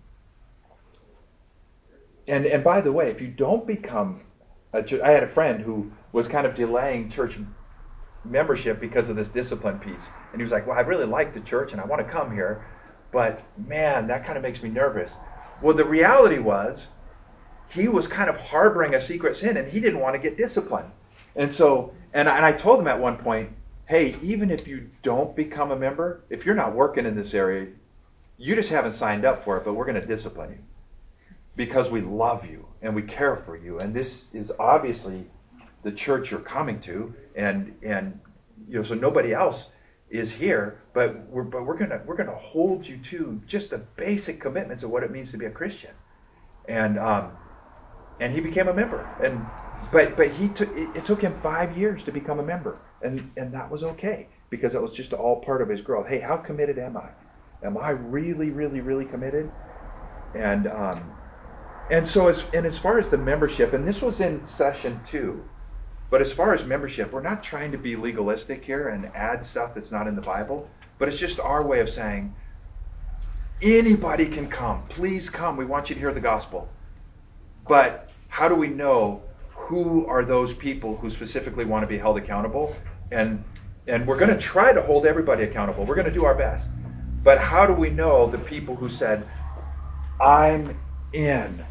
by the way, if you don't become a church, I had a friend who was kind of delaying church membership because of this discipline piece. And he was like, well, I really like the church and I want to come here, but man, that kind of makes me nervous. Well, the reality was he was kind of harboring a secret sin and he didn't want to get disciplined. And so, and I told him at one point, hey, even if you don't become a member, if you're not working in this area, you just haven't signed up for it, but we're going to discipline you because we love you and we care for you. And this is obviously the church you're coming to, and so nobody else is here, but we're gonna hold you to just the basic commitments of what it means to be a Christian. And he became a member, but it took him 5 years to become a member, and that was okay because it was just all part of his growth. Hey, how committed am I? Am I really, really, really committed? And so as far as the membership, and this was in session 2. But as far as membership, we're not trying to be legalistic here and add stuff that's not in the Bible, but it's just our way of saying, anybody can come. Please come. We want you to hear the gospel. But how do we know who are those people who specifically want to be held accountable? And we're going to try to hold everybody accountable. We're going to do our best. But how do we know the people who said, I'm in?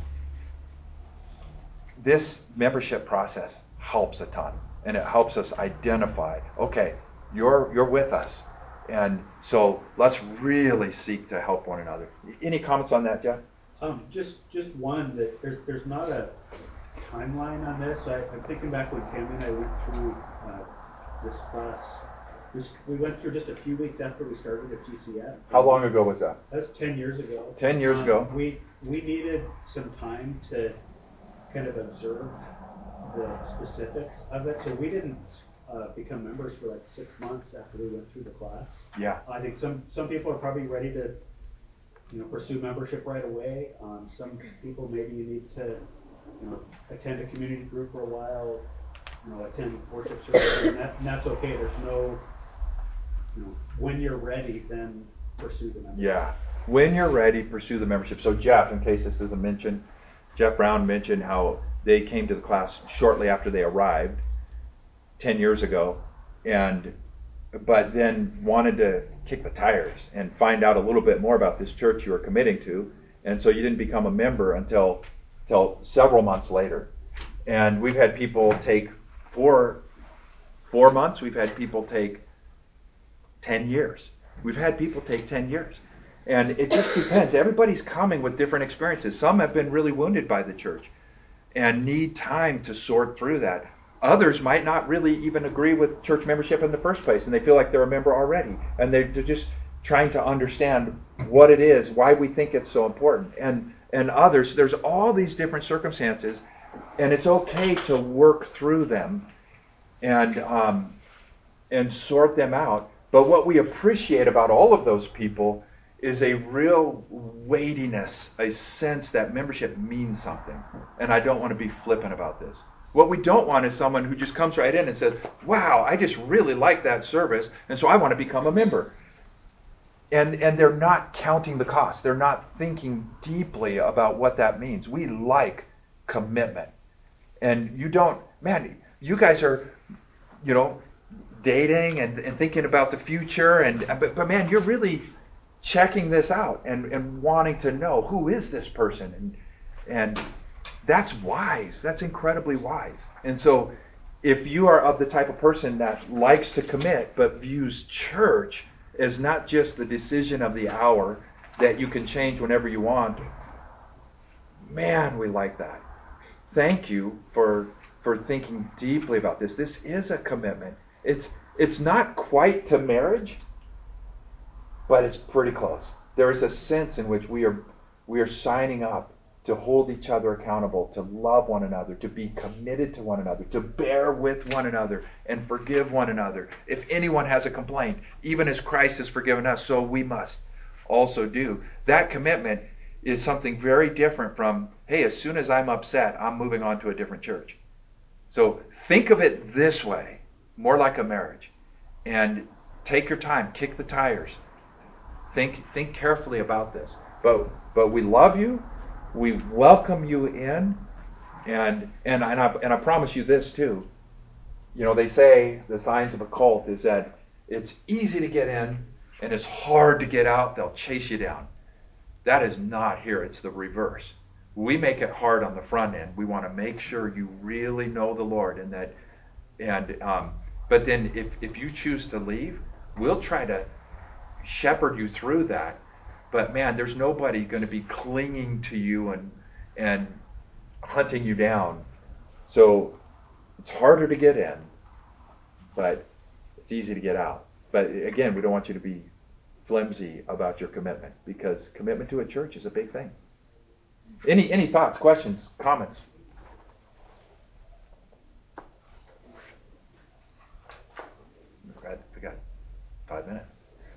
This membership process helps a ton, and it helps us identify, okay, you're with us, and so let's really seek to help one another. Any comments on that, Jeff? Just one, that there's not a timeline on this. I'm thinking back when Cam and I went through this class. We went through just a few weeks after we started at GCF. How long ago was that? That was 10 years ago. 10 years ago. We needed some time to kind of observe the specifics of it. So we didn't become members for like 6 months after we went through the class. Yeah. I think some people are probably ready to pursue membership right away. Some people, maybe you need to attend a community group for a while, attend worship service, and that's okay. There's no, when you're ready, then pursue the membership. Yeah. When you're ready, pursue the membership. So Jeff, in case this isn't mentioned, Jeff Brown mentioned how they came to the class shortly after they arrived 10 years ago, but then wanted to kick the tires and find out a little bit more about this church you were committing to, and so you didn't become a member until several months later. And we've had people take 4 months. We've had people take 10 years. We've had people take 10 years. And it just depends. Everybody's coming with different experiences. Some have been really wounded by the church and need time to sort through that. Others might not really even agree with church membership in the first place, and they feel like they're a member already. And they're just trying to understand what it is, why we think it's so important. And and others. There's all these different circumstances, and it's okay to work through them and sort them out. But what we appreciate about all of those people is a real weightiness, a sense that membership means something. And I don't want to be flippant about this. What we don't want is someone who just comes right in and says, wow, I just really like that service, and so I want to become a member. And they're not counting the cost. They're not thinking deeply about what that means. We like commitment. And you guys are, dating and thinking about the future, but man, you're really checking this out and wanting to know, who is this person? And that's wise. That's incredibly wise. And so if you are of the type of person that likes to commit but views church as not just the decision of the hour that you can change whenever you want, man, we like that. Thank you for thinking deeply about this. This is a commitment. It's not quite to marriage, but it's pretty close. There is a sense in which we are signing up to hold each other accountable, to love one another, to be committed to one another, to bear with one another and forgive one another. If anyone has a complaint, even as Christ has forgiven us, so we must also do. That commitment is something very different from, hey, as soon as I'm upset, I'm moving on to a different church. So think of it this way, more like a marriage. And take your time, kick the tires. Think carefully about this. But we love you. We welcome you in, and I promise you this too. They say the signs of a cult is that it's easy to get in and it's hard to get out. They'll chase you down. That is not here. It's the reverse. We make it hard on the front end. We want to make sure you really know the Lord, but then if you choose to leave, we'll try to shepherd you through that. But man, there's nobody going to be clinging to you and hunting you down. So it's harder to get in, but it's easy to get out. But again, we don't want you to be flimsy about your commitment, because commitment to a church is a big thing. Any thoughts, questions, comments? We got 5 minutes.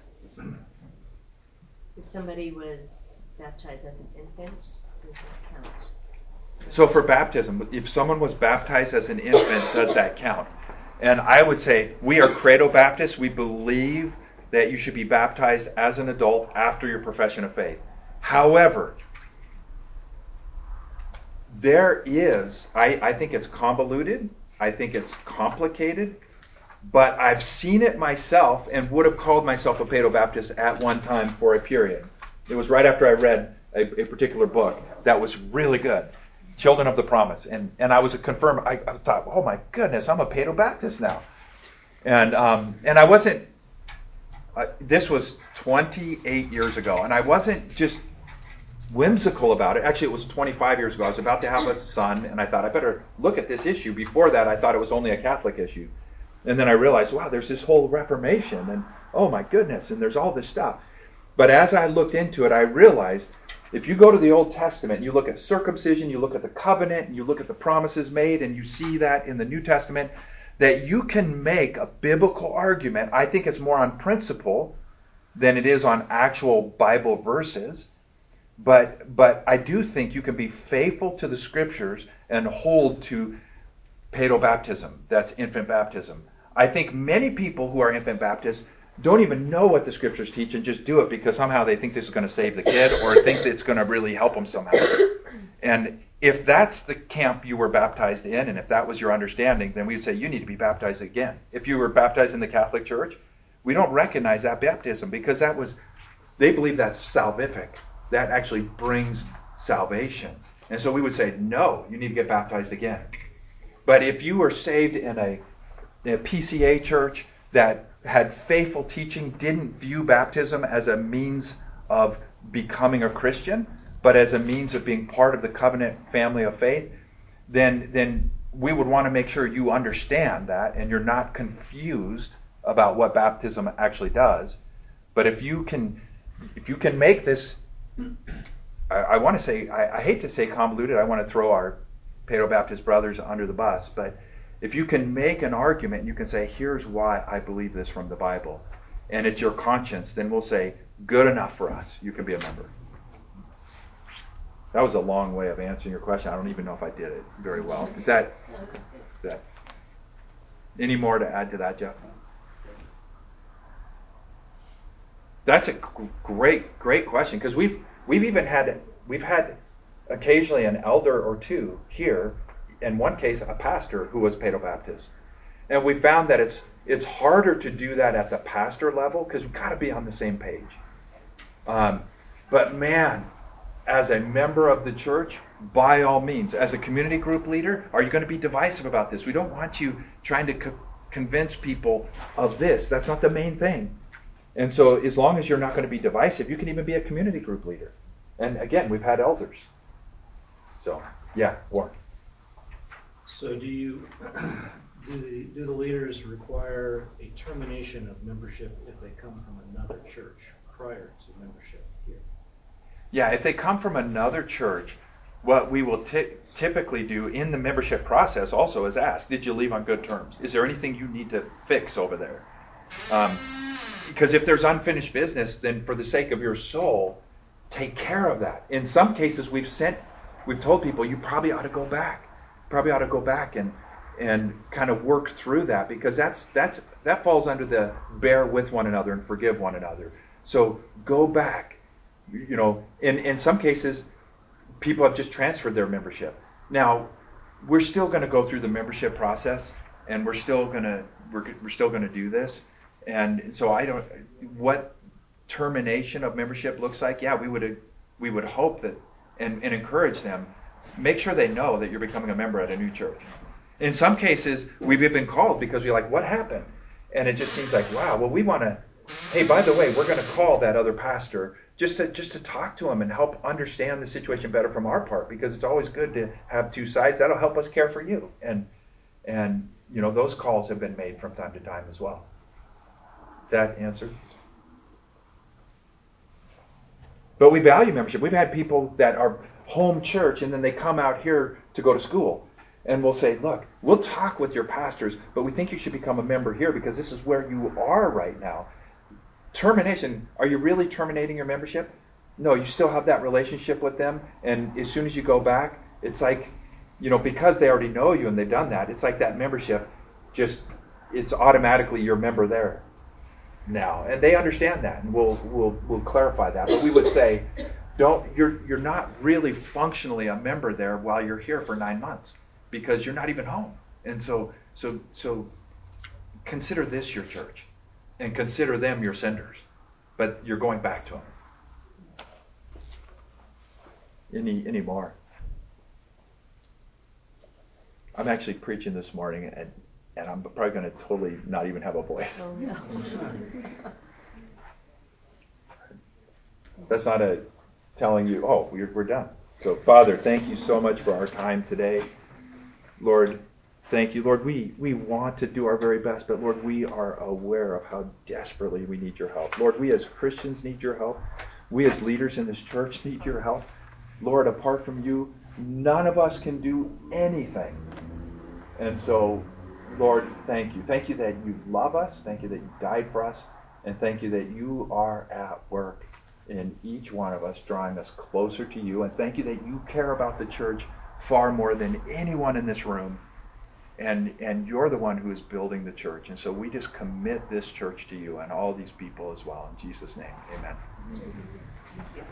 If somebody was baptized as an infant, does that count? So for baptism, if someone was baptized as an infant, does that count? And I would say we are Credo Baptists. We believe that you should be baptized as an adult after your profession of faith. However, there is, I think it's convoluted. I think it's complicated. But I've seen it myself and would have called myself a Paedobaptist at one time for a period. It was right after I read a particular book that was really good, Children of the Promise. And I was a confirmed, I thought, oh my goodness, I'm a Paedobaptist now. And I wasn't, this was 28 years ago, and I wasn't just whimsical about it. Actually, it was 25 years ago. I was about to have a son, and I thought I better look at this issue. Before that, I thought it was only a Catholic issue. And then I realized, wow, there's this whole Reformation, and oh my goodness, and there's all this stuff. But as I looked into it, I realized if you go to the Old Testament, and you look at circumcision, you look at the covenant, and you look at the promises made, and you see that in the New Testament, that you can make a biblical argument. I think it's more on principle than it is on actual Bible verses. But I do think you can be faithful to the Scriptures and hold to Paedobaptism. That's infant baptism. I think many people who are infant Baptists don't even know what the Scriptures teach and just do it because somehow they think this is going to save the kid or think that it's going to really help them somehow. And if that's the camp you were baptized in, and if that was your understanding, then we would say you need to be baptized again. If you were baptized in the Catholic Church, we don't recognize that baptism because they believe that's salvific. That actually brings salvation. And so we would say, no, you need to get baptized again. But if you were saved in a PCA church that had faithful teaching, didn't view baptism as a means of becoming a Christian, but as a means of being part of the covenant family of faith, then we would want to make sure you understand that and you're not confused about what baptism actually does. But if you can make this I want to say, I hate to say convoluted. I want to throw our Paedo Baptist brothers under the bus, but if you can make an argument and you can say, here's why I believe this from the Bible, and it's your conscience, then we'll say, good enough for us. You can be a member. That was a long way of answering your question. I don't even know if I did it very well. Is that any more to add to that, Jeff? That's a great question, because we've had occasionally an elder or two here, in one case a pastor who was Paedo Baptist, and we found that it's harder to do that at the pastor level because we've got to be on the same page. But man, as a member of the church, by all means, as a community group leader, are you going to be divisive about this? We don't want you trying to convince people of this. That's not the main thing. And so as long as you're not going to be divisive, you can even be a community group leader. And again, we've had elders. So, yeah, Warren. So do the leaders require a termination of membership if they come from another church prior to membership here? Yeah, if they come from another church, what we will typically do in the membership process also is ask, did you leave on good terms? Is there anything you need to fix over there? Because if there's unfinished business, then for the sake of your soul, take care of that. In some cases, we've told people, you probably ought to go back. And kind of work through that, because that falls under the bear with one another and forgive one another. So go back. In some cases, people have just transferred their membership. Now, we're still going to go through the membership process, and we're still going to do this. And so what termination of membership looks like. Yeah, we would hope that and encourage them. Make sure they know that you're becoming a member at a new church. In some cases, we've been called because we're like, what happened? And it just seems like, wow, well, we want to, hey, by the way, we're going to call that other pastor just to talk to him and help understand the situation better from our part, because it's always good to have two sides. That'll help us care for you. And those calls have been made from time to time as well. Does that answer? But we value membership. We've had people that are home church and then they come out here to go to school. And we'll say, look, we'll talk with your pastors, but we think you should become a member here because this is where you are right now. Termination, are you really terminating your membership? No, you still have that relationship with them. And as soon as you go back, it's like, because they already know you and they've done that, it's like that membership it's automatically your member there now. And they understand that, and we'll clarify that. But we would say, you're not really functionally a member there while you're here for 9 months. Because you're not even home. And so consider this your church. And consider them your senders. But you're going back to them. Any more? I'm actually preaching this morning, and I'm probably going to totally not even have a voice. Oh, no. That's not a telling you, oh, we're done. So, Father, thank you so much for our time today. Lord, thank you. Lord, we want to do our very best, but Lord, we are aware of how desperately we need your help. Lord, we as Christians need your help. We as leaders in this church need your help. Lord, apart from you, none of us can do anything. And so, Lord, thank you. Thank you that you love us. Thank you that you died for us. And thank you that you are at work in each one of us, drawing us closer to you. And thank you that you care about the church far more than anyone in this room, and you're the one who is building the church. And so we just commit this church to you and all these people as well. In Jesus' name, amen.